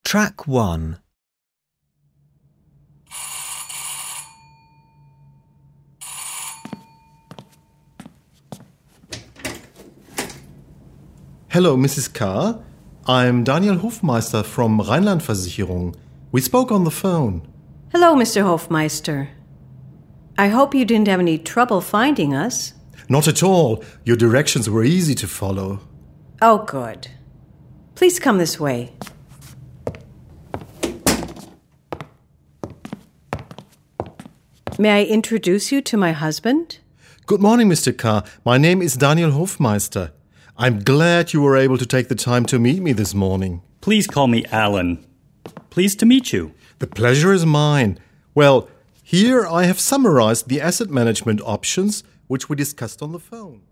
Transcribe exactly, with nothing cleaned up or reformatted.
Track one. Hello, Missus Carr. I'm Daniel Hofmeister from Rheinland-Versicherung. We spoke on the phone. Hello, Mister Hofmeister. I hope you didn't have any trouble finding us. Not at all. Your directions were easy to follow. Oh, good. Please come this way. May I introduce you to my husband? Good morning, Mister Carr. My name is Daniel Hofmeister. I'm glad you were able to take the time to meet me this morning. Please call me Alan. Pleased to meet you. The pleasure is mine. Well, here I have summarized the asset management options which we discussed on the phone.